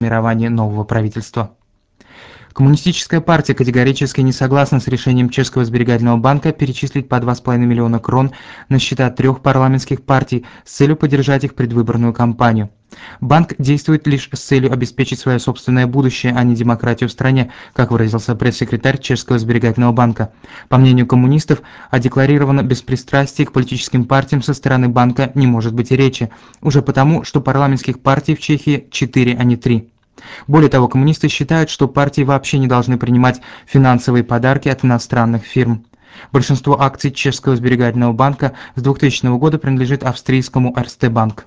формирования нового правительства. Коммунистическая партия категорически не согласна с решением Чешского сберегательного банка перечислить по 2,5 миллиона крон на счета 3 парламентских партий с целью поддержать их предвыборную кампанию. Банк действует лишь с целью обеспечить свое собственное будущее, а не демократию в стране, как выразился пресс-секретарь Чешского сберегательного банка. По мнению коммунистов, о декларированном беспристрастии к политическим партиям со стороны банка не может быть и речи, уже потому, что парламентских партий в Чехии 4, а не 3. Более того, коммунисты считают, что партии вообще не должны принимать финансовые подарки от иностранных фирм. Большинство акций Чешского сберегательного банка с 2000 года принадлежит австрийскому Erste Bank.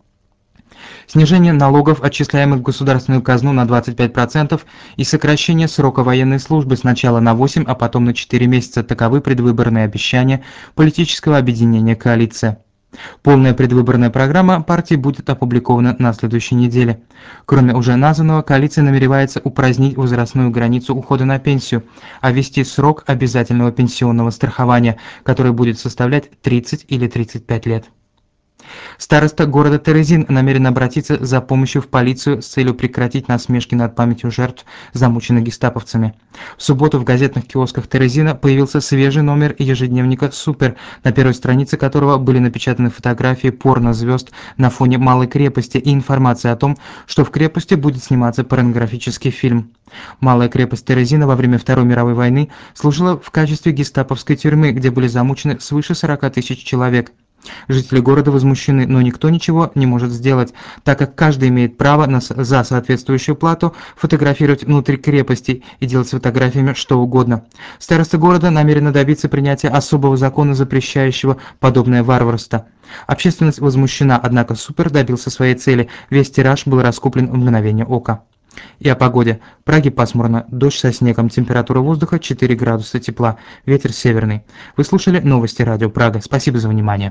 Снижение налогов, отчисляемых в государственную казну, на 25% и сокращение срока военной службы сначала на 8, а потом на 4 месяца – таковы предвыборные обещания политического объединения «Коалиция». Полная предвыборная программа партии будет опубликована на следующей неделе. Кроме уже названного, коалиция намеревается упразднить возрастную границу ухода на пенсию, а ввести срок обязательного пенсионного страхования, который будет составлять 30 или 35 лет. Староста города Терезин намерен обратиться за помощью в полицию с целью прекратить насмешки над памятью жертв, замученных гестаповцами. В субботу в газетных киосках Терезина появился свежий номер ежедневника «Супер», на первой странице которого были напечатаны фотографии порнозвезд на фоне малой крепости и информация о том, что в крепости будет сниматься порнографический фильм. Малая крепость Терезина во время Второй мировой войны служила в качестве гестаповской тюрьмы, где были замучены свыше 40 тысяч человек. Жители города возмущены, но никто ничего не может сделать, так как каждый имеет право за соответствующую плату фотографировать внутри крепости и делать с фотографиями что угодно. Староста города намерена добиться принятия особого закона, запрещающего подобное варварство. Общественность возмущена, однако Супер добился своей цели, весь тираж был раскуплен в мгновение ока. И о погоде. В Праге пасмурно, дождь со снегом, температура воздуха 4 градуса тепла, ветер северный. Вы слушали новости радио Прага. Спасибо за внимание.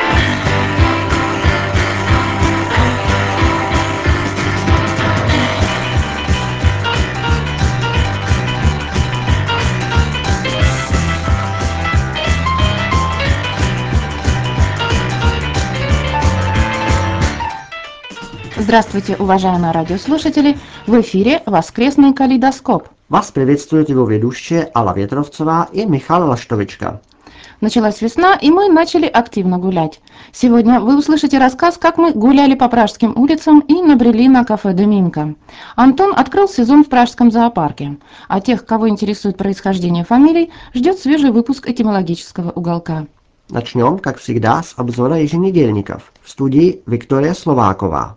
Здравствуйте, уважаемые радиослушатели! В эфире «Воскресный калейдоскоп». Вас приветствует его ведущая Алла Ветровцева и Михаил Лаштовичка. Началась весна, и мы начали активно гулять. Сегодня вы услышите рассказ, как мы гуляли по пражским улицам и набрели на кафе «Доминика». Антон открыл сезон в пражском зоопарке, а тех, кого интересует происхождение фамилий, ждет свежий выпуск этимологического уголка. Начнем, как всегда, с обзора еженедельников. В студии Виктория Словакова.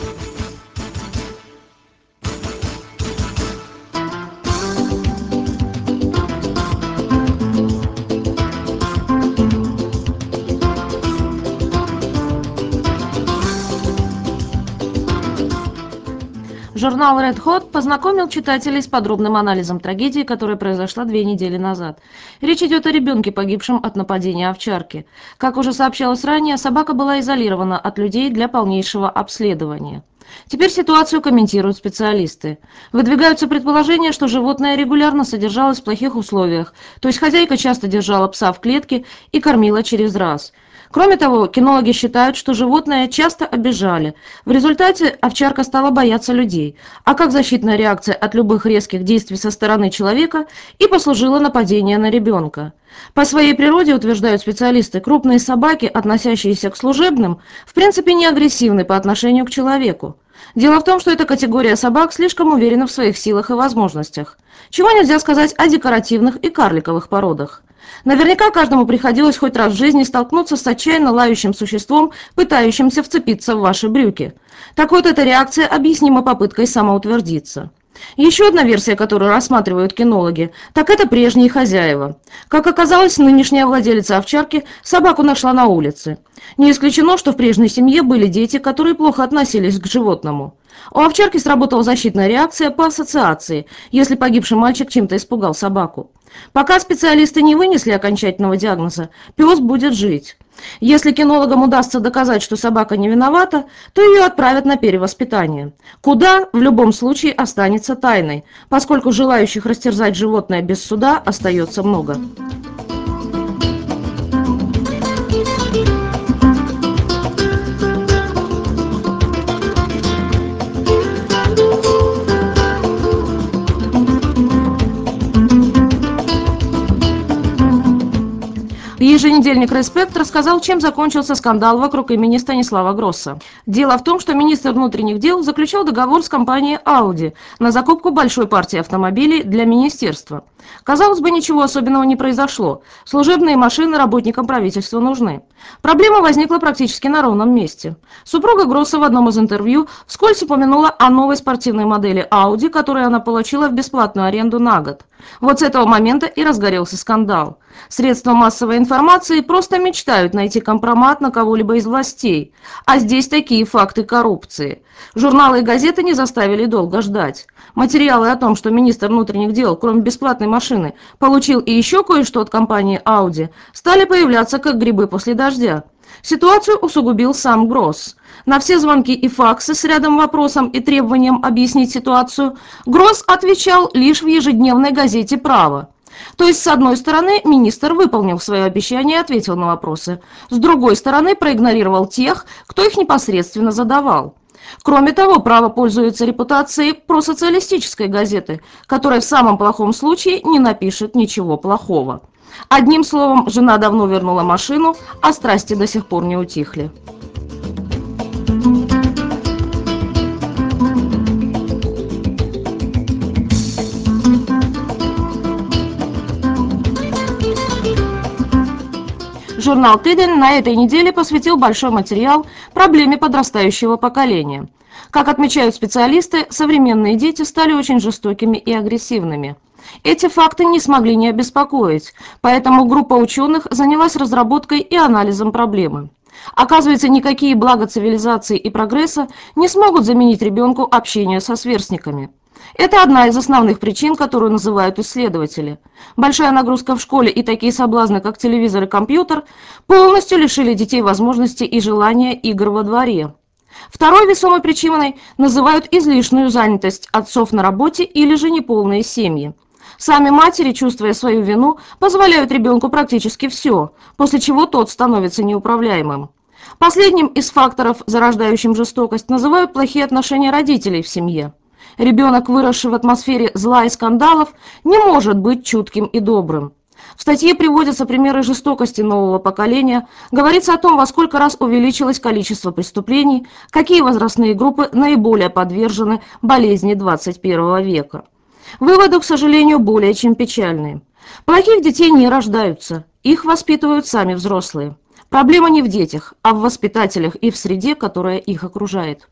Журнал Red Hot познакомил читателей с подробным анализом трагедии, которая произошла 2 недели назад. Речь идет о ребенке, погибшем от нападения овчарки. Как уже сообщалось ранее, собака была изолирована от людей для полнейшего обследования. Теперь ситуацию комментируют специалисты. Выдвигаются предположения, что животное регулярно содержалось в плохих условиях, то есть хозяйка часто держала пса в клетке и кормила через раз. Кроме того, кинологи считают, что животное часто обижали. В результате овчарка стала бояться людей. А как защитная реакция от любых резких действий со стороны человека и послужило нападение на ребенка. По своей природе, утверждают специалисты, крупные собаки, относящиеся к служебным, в принципе не агрессивны по отношению к человеку. Дело в том, что эта категория собак слишком уверена в своих силах и возможностях. Чего нельзя сказать о декоративных и карликовых породах. Наверняка каждому приходилось хоть раз в жизни столкнуться с отчаянно лающим существом, пытающимся вцепиться в ваши брюки. Так вот, эта реакция объяснима попыткой самоутвердиться. Еще одна версия, которую рассматривают кинологи, так это прежние хозяева. Как оказалось, нынешняя владелица овчарки собаку нашла на улице. Не исключено, что в прежней семье были дети, которые плохо относились к животному. У овчарки сработала защитная реакция по ассоциации, если погибший мальчик чем-то испугал собаку. Пока специалисты не вынесли окончательного диагноза, пес будет жить. Если кинологам удастся доказать, что собака не виновата, то ее отправят на перевоспитание. Куда, в любом случае, останется тайной, поскольку желающих растерзать животное без суда остается много. Еженедельник «Респект» рассказал, чем закончился скандал вокруг имени Станислава Гросса. Дело в том, что министр внутренних дел заключил договор с компанией Audi на закупку большой партии автомобилей для министерства. Казалось бы, ничего особенного не произошло. Служебные машины работникам правительства нужны. Проблема возникла практически на ровном месте. Супруга Гросса в одном из интервью вскользь упомянула о новой спортивной модели Audi, которую она получила в бесплатную аренду на год. Вот с этого момента и разгорелся скандал. Средства массовой информации просто мечтают найти компромат на кого-либо из властей. А здесь такие факты коррупции. Журналы и газеты не заставили долго ждать. Материалы о том, что министр внутренних дел, кроме бесплатной машины, получил и еще кое-что от компании Audi, стали появляться как грибы после дождя. Ситуацию усугубил сам Гросс. На все звонки и факсы с рядом вопросом и требованием объяснить ситуацию Гросс отвечал лишь в ежедневной газете «Право». То есть, с одной стороны, министр выполнил свое обещание и ответил на вопросы, с другой стороны, проигнорировал тех, кто их непосредственно задавал. Кроме того, «Право» пользуется репутацией просоциалистической газеты, которая в самом плохом случае не напишет ничего плохого. Одним словом, жена давно вернула машину, а страсти до сих пор не утихли. Журнал «Тыден» на этой неделе посвятил большой материал проблеме подрастающего поколения. Как отмечают специалисты, современные дети стали очень жестокими и агрессивными. Эти факты не смогли не обеспокоить, поэтому группа ученых занялась разработкой и анализом проблемы. Оказывается, никакие блага цивилизации и прогресса не смогут заменить ребенку общение со сверстниками. Это одна из основных причин, которую называют исследователи. Большая нагрузка в школе и такие соблазны, как телевизор и компьютер, полностью лишили детей возможности и желания игр во дворе. Второй весомой причиной называют излишнюю занятость отцов на работе или же неполные семьи. Сами матери, чувствуя свою вину, позволяют ребенку практически все, после чего тот становится неуправляемым. Последним из факторов, зарождающим жестокость, называют плохие отношения родителей в семье. Ребенок, выросший в атмосфере зла и скандалов, не может быть чутким и добрым. В статье приводятся примеры жестокости нового поколения, говорится о том, во сколько раз увеличилось количество преступлений, какие возрастные группы наиболее подвержены болезни 21 века. Выводы, к сожалению, более чем печальные. Плохих детей не рождаются, их воспитывают сами взрослые. Проблема не в детях, а в воспитателях и в среде, которая их окружает.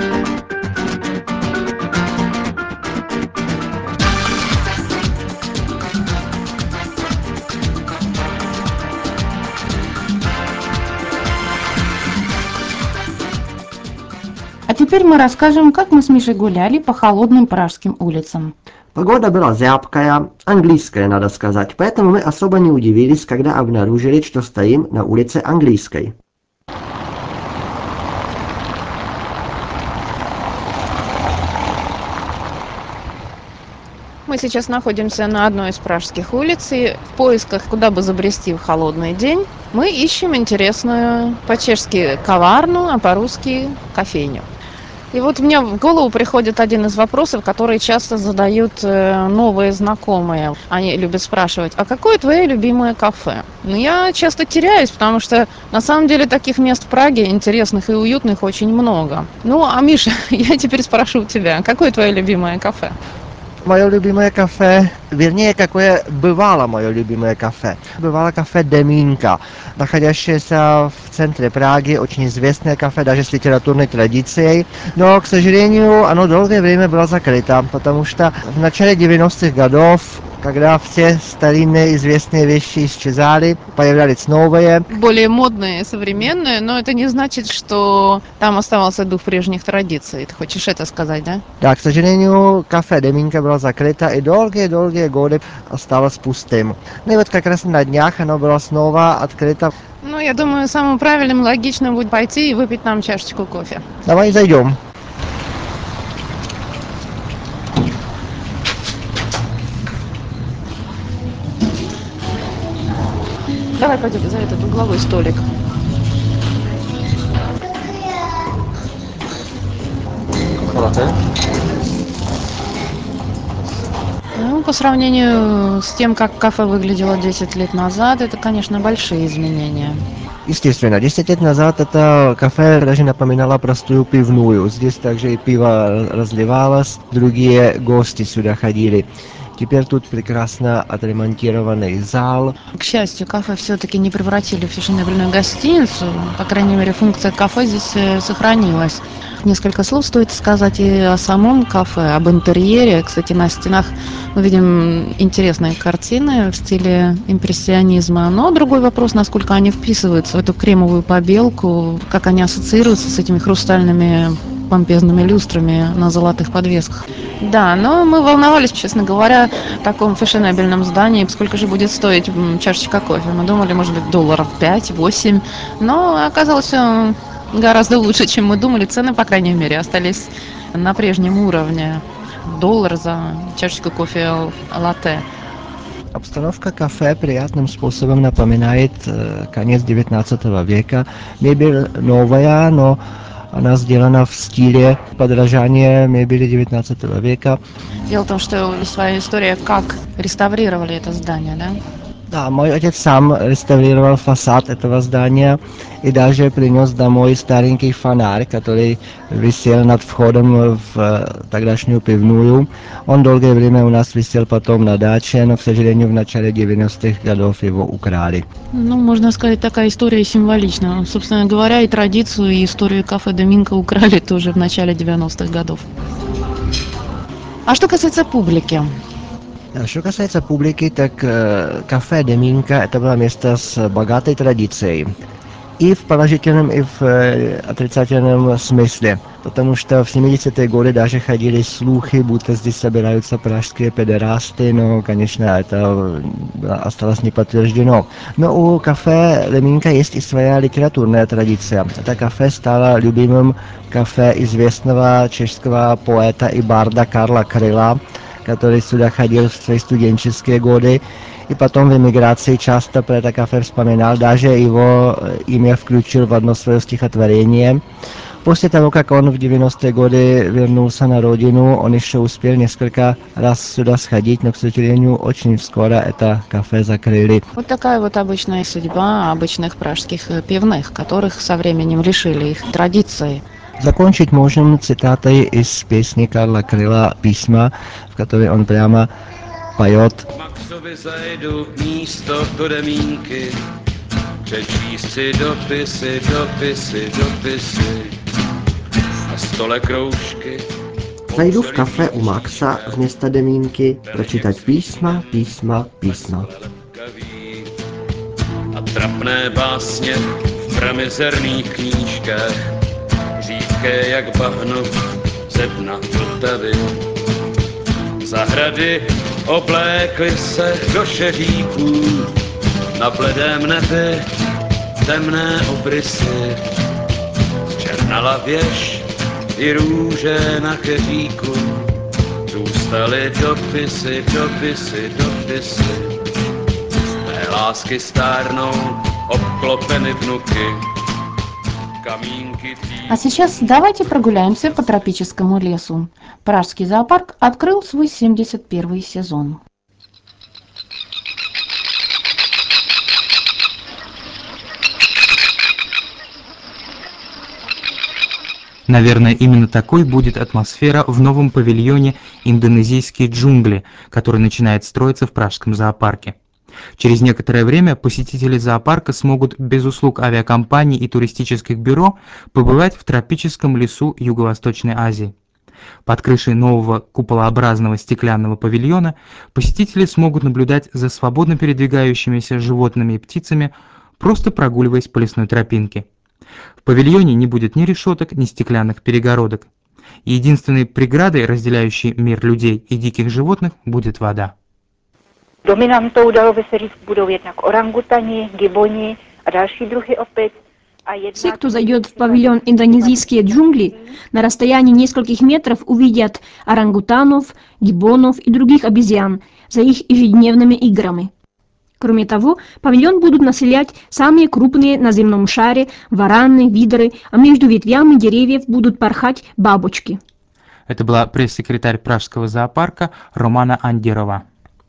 А теперь мы расскажем, как мы с Мишей гуляли по холодным пражским улицам. Погода была зябкая, английская, надо сказать, поэтому мы особо не удивились, когда обнаружили, что стоим на улице Английской. Мы сейчас находимся на одной из пражских улиц, и в поисках, куда бы забрести в холодный день, мы ищем интересную по-чешски каварну, а по-русски кофейню. И вот мне в голову приходит один из вопросов, которые часто задают новые знакомые. Они любят спрашивать: а какое твое любимое кафе? Но я часто теряюсь, потому что на самом деле таких мест в Праге интересных и уютных очень много. Ну, а Миша, я теперь спрошу тебя, какое твое любимое кафе? Мое любимое кафе, вернее, какое бывало мое любимое кафе. Бывало кафе Demínka, находящееся в центре Праги, очень известное кафе, даже с литературной традицией. Но, к сожалению, оно долгое время было закрыто, потому что в начале 90-х годов, когда все старинные известные вещи исчезали, появлялись новые. Более модные, современные, но это не значит, что там оставался дух прежних традиций. Ты хочешь это сказать, да? Да, к сожалению, кафе Demínka было закрыто и долгие годы осталось пустым. Ну и вот как раз на днях оно было снова открыто. Ну, я думаю, самым правильным, логичным будет пойти и выпить нам чашечку кофе. Давай зайдем. Давай пойдем за этот угловой столик. Латте. Ну, по сравнению с тем, как кафе выглядело 10 лет назад, это, конечно, большие изменения. Естественно, 10 лет назад это кафе даже напоминало простую пивную. Здесь также и пиво разливалось, другие гости сюда ходили. Теперь тут прекрасно отремонтированный зал. К счастью, кафе все-таки не превратили в фешенебельную гостиницу. По крайней мере, функция кафе здесь сохранилась. Несколько слов стоит сказать и о самом кафе, об интерьере. Кстати, на стенах мы видим интересные картины в стиле импрессионизма. Но другой вопрос, насколько они вписываются в эту кремовую побелку, как они ассоциируются с этими хрустальными помпезными люстрами на золотых подвесках. Да, но мы волновались, честно говоря, в таком фешенебельном здании, сколько же будет стоить чашечка кофе. Мы думали, может быть, долларов 5-8, но оказалось все гораздо лучше, чем мы думали. Цены, по крайней мере, остались на прежнем уровне. Доллар за чашечку кофе латте. Обстановка кафе приятным способом напоминает конец 19 века. Мебель новая, но она сделана в стиле подражания мебели 19 века. Дело в том, что есть своя история, как реставрировали это здание, да? Да, мой отец сам реставрировал фасад этого здания и даже принес домой старенький фонарь, который висел над входом в тогдашнюю пивную. Он долгое время у нас висел потом на даче, но, к сожалению, в начале 90-х годов его украли. Ну, можно сказать, такая история символична. Собственно говоря, и традицию, и историю кафе «Доминго» украли тоже в начале 90-х годов. А что касается публики? Что касается публики, так кафе Доминка это было место с богатой традицией. И в положительном, и в отрицательном смысле. Потому что в 70-е годы даже ходили слухи, будто здесь собираются пражские педерасты, но, конечно, это осталось не подтверждено. Но у кафе Доминка есть и своя литературная традиция. Это кафе стало любимым кафе известного чешского поэта и барда Карла Kryla, который сюда ходил в свои студенческие годы. И потом в эмиграции часто про это кафе вспоминал, даже его имя включил в одно свое стихотворение. После того, как он в 90-е годы вернулся на родину, он еще успел несколько раз сюда сходить, но, к сожалению, очень скоро это кафе закрыли. Вот такая вот обычная судьба обычных пражских пивных, которых со временем лишили их традиции. Закончить можем цитатой из песни Карла Kryla «Письма», в которой он прямо поет: Maxovi zajdu místo do Demínky, přečíst si dopisy, dopisy, dopisy, na stole kroužky. Zajdu v kafe u Maxa z města Demínky pročítat písma, písma, písma. A trapné básně v pramizerných knížkách, řídké jak bahno ze dna Vltavy. Zahrady oblékly se do šeříků, na bledém nebi temné obrysy. Zčernala věž i růže na keříku, zůstaly dopisy, dopisy, dopisy. Mé lásky stárnou, obklopeny vnuky, каминки. А сейчас давайте прогуляемся по тропическому лесу. Пражский зоопарк открыл свой 71-й сезон. Наверное, именно такой будет атмосфера в новом павильоне «Индонезийские джунгли», который начинает строиться в Пражском зоопарке. Через некоторое время посетители зоопарка смогут без услуг авиакомпаний и туристических бюро побывать в тропическом лесу Юго-Восточной Азии. Под крышей нового куполообразного стеклянного павильона посетители смогут наблюдать за свободно передвигающимися животными и птицами, просто прогуливаясь по лесной тропинке. В павильоне не будет ни решеток, ни стеклянных перегородок. И единственной преградой, разделяющей мир людей и диких животных, будет вода. Dominantou, dalo by se říct, budou jednak orangutani, giboni a další druhy opic. Все, кто зайдет в павильон «Индонезийские джунгли», на расстоянии нескольких метров увидят орангутанов, гиббонов и других обезьян за их ежедневными играми. Кроме того, павильон будут населять самые крупные на земном шаре вараны, видры, а между ветвями деревьев будут порхать бабочки. Это была пресс-секретарь Пражского зоопарка Романа Андерова.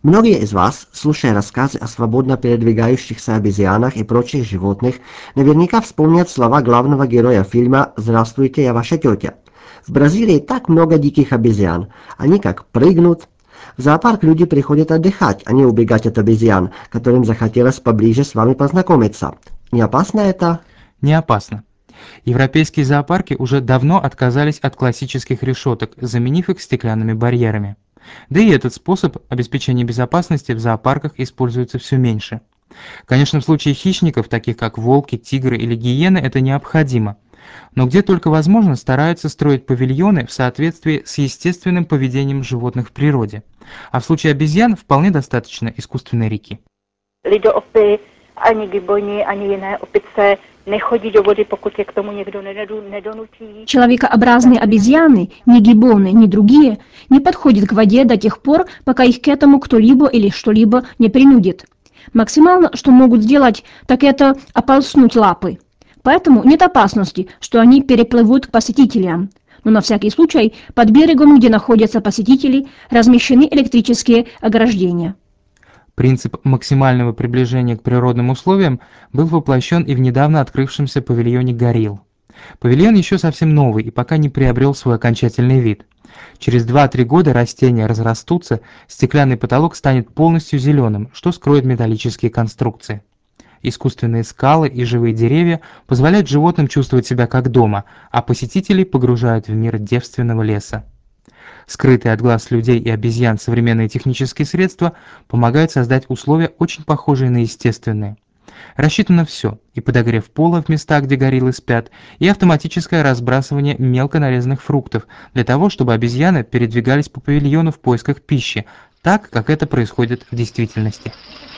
Многие из вас, слушая рассказы о свободно передвигающихся обезьянах и прочих животных, наверняка вспомнят слова главного героя фильма «Здравствуйте, я ваша тетя». В Бразилии так много диких обезьян. Они как прыгнут. В зоопарк люди приходят отдыхать, а не убегать от обезьян, которым захотелось поближе с вами познакомиться. Не опасно это? Не опасно. Европейские зоопарки уже давно отказались от классических решеток, заменив их стеклянными барьерами. Да и этот способ обеспечения безопасности в зоопарках используется все меньше. Конечно, в случае хищников, таких как волки, тигры или гиены, это необходимо. Но где только возможно, стараются строить павильоны в соответствии с естественным поведением животных в природе. А в случае обезьян вполне достаточно искусственной реки. Lidoopy, ani giboni, ani jiné opice nechodí do vody, pokud je k tomu někdo nedonutí. Человекообразные обезьяны, ни гиббоны, ни другие, не подходят к воде до тех пор, пока их к этому кто-либо или что-либо не принудит. Максимально, что могут сделать, так это ополоснуть лапы. Поэтому нет опасности, что они переплывут к посетителям. Но на всякий случай под берегом, где находятся посетители, размещены электрические ограждения. Принцип максимального приближения к природным условиям был воплощен и в недавно открывшемся павильоне «Горилл». Павильон еще совсем новый и пока не приобрел свой окончательный вид. Через 2-3 года растения разрастутся, стеклянный потолок станет полностью зеленым, что скроет металлические конструкции. Искусственные скалы и живые деревья позволяют животным чувствовать себя как дома, а посетителей погружают в мир девственного леса. Скрытые от глаз людей и обезьян современные технические средства помогают создать условия, очень похожие на естественные. Рассчитано все: и подогрев пола в местах, где гориллы спят, и автоматическое разбрасывание мелко нарезанных фруктов для того, чтобы обезьяны передвигались по павильону в поисках пищи, так, как это происходит в действительности.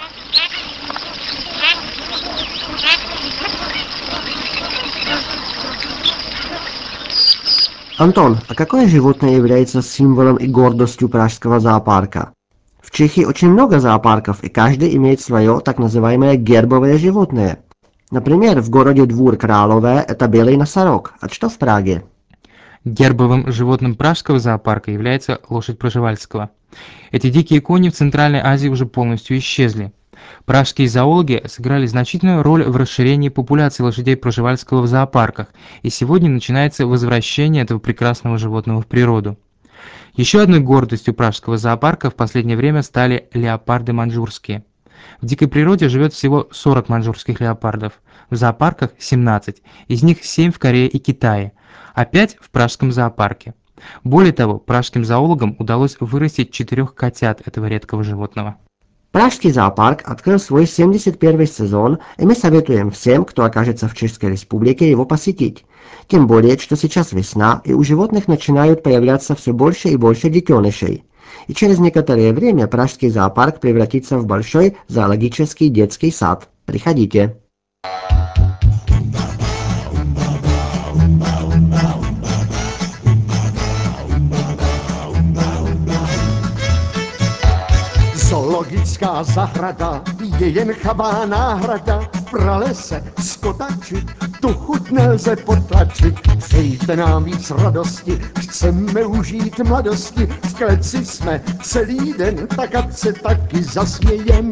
Антон, а какое животное является символом и гордостью пражского зоопарка? В Чехии очень много зоопарков, и каждый имеет свое так называемое гербовое животное. Например, в городе Двор Кралové это белый носорог. А что в Праге? Гербовым животным пражского зоопарка является лошадь Пржевальского. Эти дикие кони в Центральной Азии уже полностью исчезли. Пражские зоологи сыграли значительную роль в расширении популяции лошадей Пржевальского в зоопарках, и сегодня начинается возвращение этого прекрасного животного в природу. Еще одной гордостью пражского зоопарка в последнее время стали леопарды маньчжурские. В дикой природе живет всего 40 маньчжурских леопардов, в зоопарках 17, из них 7 в Корее и Китае, а 5 в пражском зоопарке. Более того, пражским зоологам удалось вырастить 4 котят этого редкого животного. Пражский зоопарк открыл свой 71-й сезон, и мы советуем всем, кто окажется в Чешской Республике, его посетить. Тем более, что сейчас весна, и у животных начинают появляться все больше и больше детенышей. И через некоторое время Пражский зоопарк превратится в большой зоологический детский сад. Приходите. Zoologická zahrada je jen chabá náhrada, v pralese skotačit, tu chuť nelze potlačit. Dejte nám víc radosti, chceme užít mladosti, v kleci jsme celý den, tak ať se taky zasmějem.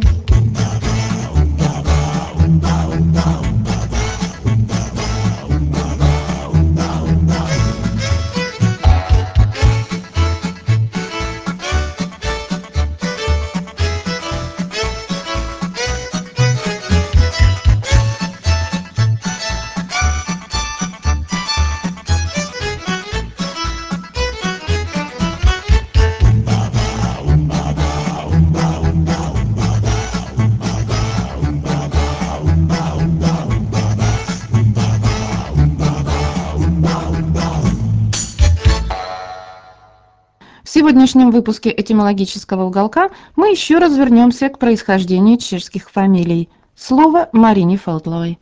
В сегодняшнем выпуске этимологического уголка мы еще раз вернемся к происхождению чешских фамилий. Слово Марине Фелтловой.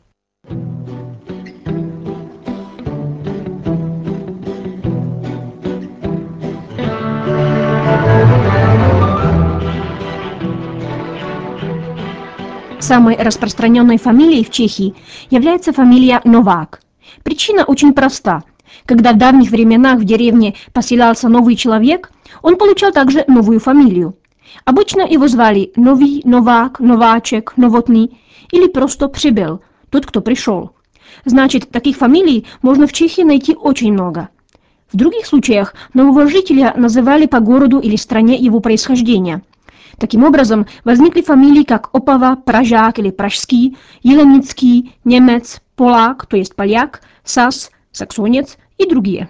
Самой распространенной фамилией в Чехии является фамилия Новак. Причина очень проста. Когда в давних временах в деревне поселялся новый человек, он получал также новую фамилию. Обычно его звали Новý, Novák, Nováček, Novotný или просто Přibyl, тот, кто пришел. Значит, таких фамилий можно в Чехии найти очень много. В других случаях нового жителя называли по городу или стране его происхождения. Таким образом, возникли фамилии как Опава, Pražák или Pražský, Jilemnický, Немец, Полák, то есть поляк, Сас, саксонец и другие.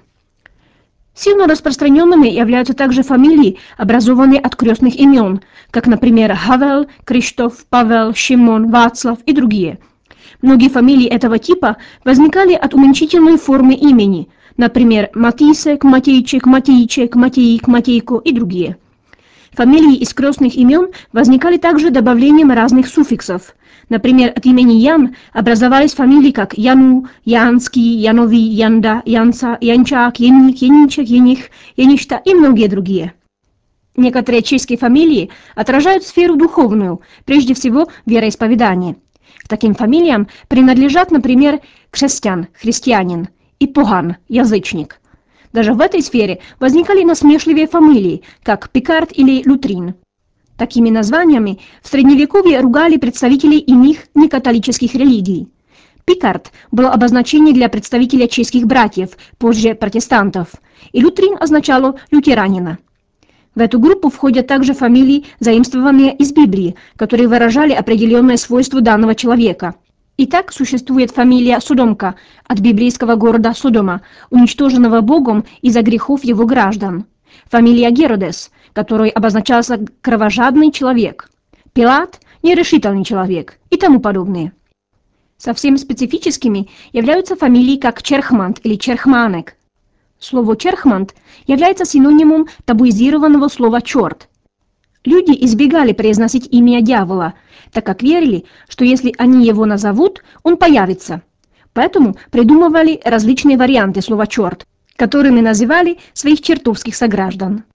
Сильно распространенными являются также фамилии, образованные от крестных имен, как, например, Havel, Криштоф, Павел, Шимон, Václav и другие. Многие фамилии этого типа возникали от уменьшительной формы имени, например, Матисек, Матейчик, Матейчек, Матеик, Матейко и другие. Фамилии из крестных имен возникали также добавлением разных суффиксов. Например, от имени Ян образовались фамилии как Яну, Янский, Янови, Янда, Янца, Янчак, Яник, Яничек, Яних, Яништа и многие другие. Некоторые чешские фамилии отражают сферу духовную, прежде всего вероисповедание. К таким фамилиям принадлежат, например, Кřesťan, христианин, и Поган, язычник. Даже в этой сфере возникали насмешливые фамилии, как Пикард или Лютрин. Такими названиями в Средневековье ругали представителей иных некатолических религий. Пикард был обозначение для представителя чешских братьев, позже протестантов, и Лютрин означало лютеранина. В эту группу входят также фамилии, заимствованные из Библии, которые выражали определенные свойства данного человека. Итак, существует фамилия Содомка от библейского города Содома, уничтоженного Богом из-за грехов его граждан. Фамилия Геродес, которой обозначался кровожадный человек. Пилат – нерешительный человек и тому подобное. Совсем специфическими являются фамилии как Черхмант или Черхманек. Слово «черхмант» является синонимом табуизированного слова «черт». Люди избегали произносить имя дьявола, так как верили, что если они его назовут, он появится. Поэтому придумывали различные варианты слова «черт», которыми называли своих чертовских сограждан.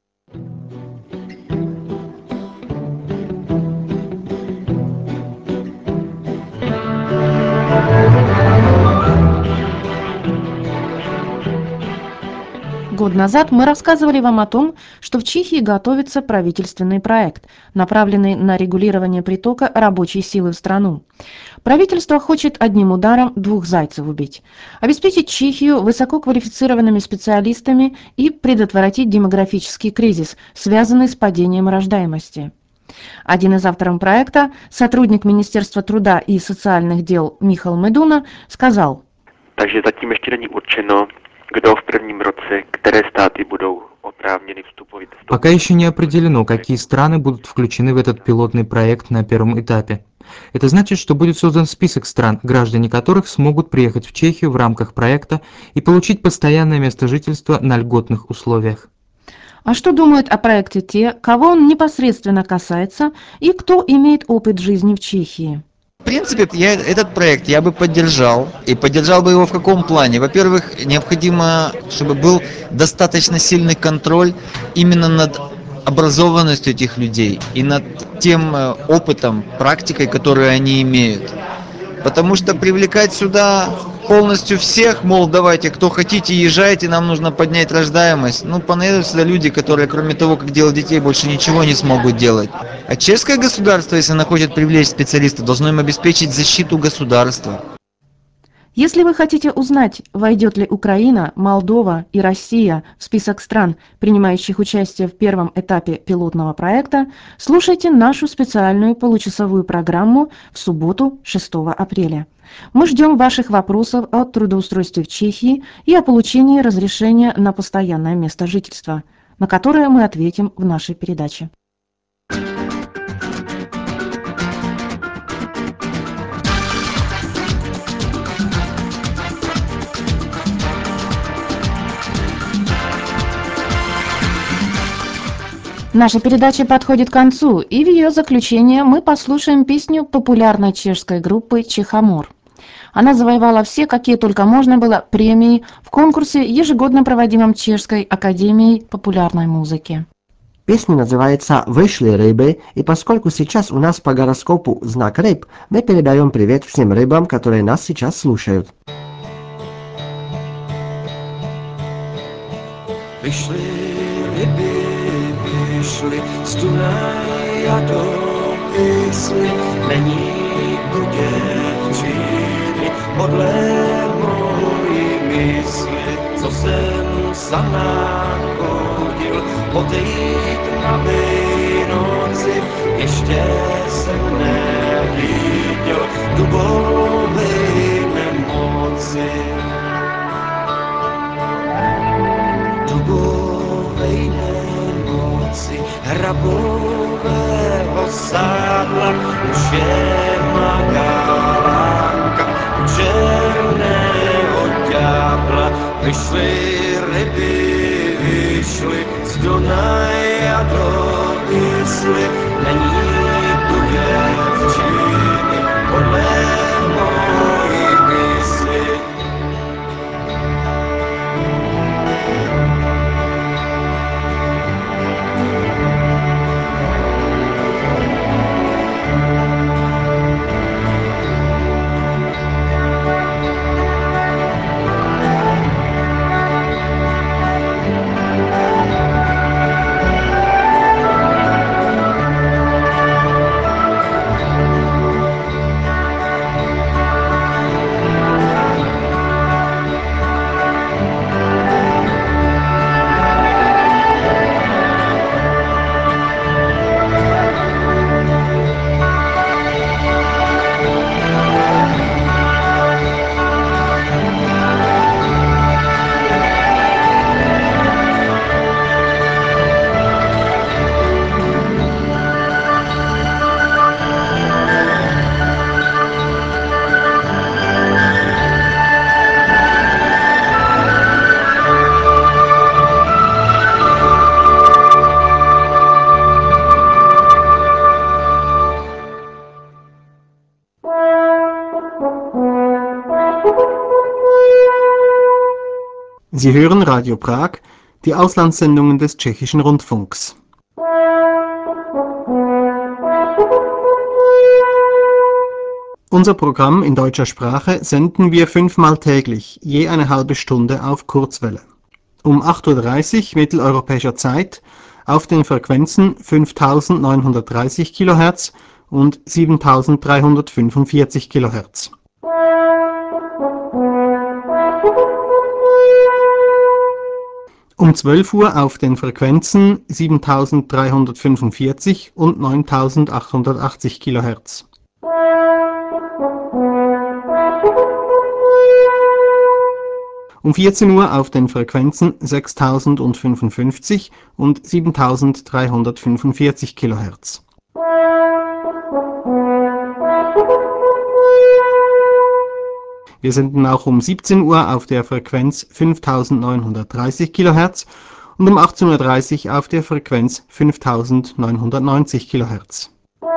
Год назад мы рассказывали вам о том, что в Чехии готовится правительственный проект, направленный на регулирование притока рабочей силы в страну. Правительство хочет одним ударом двух зайцев убить: обеспечить Чехию высококвалифицированными специалистами и предотвратить демографический кризис, связанный с падением рождаемости. Один из авторов проекта, сотрудник Министерства труда и социальных дел Михал Медуна, сказал: Takže zatím ještě není určeno, kdo v prvním roce, které státy budou oprávněny vstupovat. Пока еще не определено, какие страны будут включены в этот пилотный проект на первом этапе. Это значит, что будет создан список стран, граждане которых смогут приехать в Чехию в рамках проекта и получить постоянное место жительства на льготных условиях. А что думают о проекте те, кого он непосредственно касается и кто имеет опыт жизни в Чехии? В принципе, этот проект я бы поддержал. И поддержал бы его в каком плане? Во-первых, необходимо, чтобы был достаточно сильный контроль именно над образованностью этих людей и над тем опытом, практикой, которую они имеют. Потому что привлекать сюда полностью всех, мол, давайте, кто хотите, езжайте, нам нужно поднять рождаемость. Понаедут сюда люди, которые, кроме того, как делать детей, больше ничего не смогут делать. А чешское государство, если оно хочет привлечь специалистов, должно им обеспечить защиту государства. Если вы хотите узнать, войдет ли Украина, Молдова и Россия в список стран, принимающих участие в первом этапе пилотного проекта, слушайте нашу специальную получасовую программу в субботу 6 апреля. Мы ждем ваших вопросов о трудоустройстве в Чехии и о получении разрешения на постоянное место жительства, на которые мы ответим в нашей передаче. Наша передача подходит к концу, и в ее заключение мы послушаем песню популярной чешской группы «Чехомор». Она завоевала все, какие только можно было, премии в конкурсе, ежегодно проводимом Чешской академией популярной музыки. Песня называется «Вышли рыбы», и поскольку сейчас у нас по гороскопу знак рыб, мы передаем привет всем рыбам, которые нас сейчас слушают. Vyšly ryby, vyšly vyšly z Dunaje a do Visly. Není to děvčiny podle mojí mysli, co jsem sa nachodil odejít na Vánoci. Ještě jsem neviděl dubovej nemoci. Dubovej nemoci, hrabového sádla, už je magálánka u černého ďábla. Vyšly ryby, vyšly z Dunaje a do Visly. Není tu děvčiny podle mojí mysli. Sie hören Radio Prag, die Auslandssendungen des Tschechischen Rundfunks. Unser Programm in deutscher Sprache senden wir 5-mal täglich, je eine halbe Stunde auf Kurzwelle. Um 8:30 Uhr mitteleuropäischer Zeit auf den Frequenzen 5930 kHz und 7345 kHz. Um 12 Uhr auf den Frequenzen 7345 und 9880 kHz. Um 14 Uhr auf den Frequenzen 6055 und 7345 kHz. Wir senden auch um 17 Uhr auf der Frequenz 5930 kHz und um 18:30 Uhr auf der Frequenz 5990 kHz.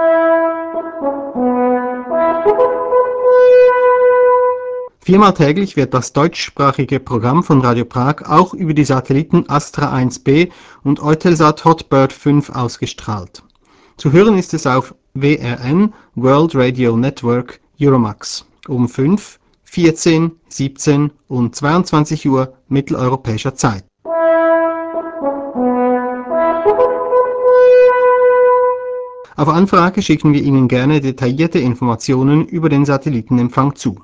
Viermal täglich wird das deutschsprachige Programm von Radio Prag auch über die Satelliten Astra 1B und Eutelsat Hotbird 5 ausgestrahlt. Zu hören ist es auf WRN World Radio Network Euromax um 5, 14, 17 und 22 Uhr mitteleuropäischer Zeit. Auf Anfrage schicken wir Ihnen gerne detaillierte Informationen über den Satellitenempfang zu.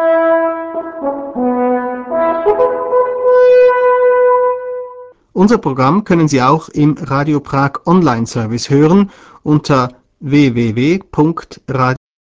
Unser Programm können Sie auch im Radio Prag Online Service hören unter www.radio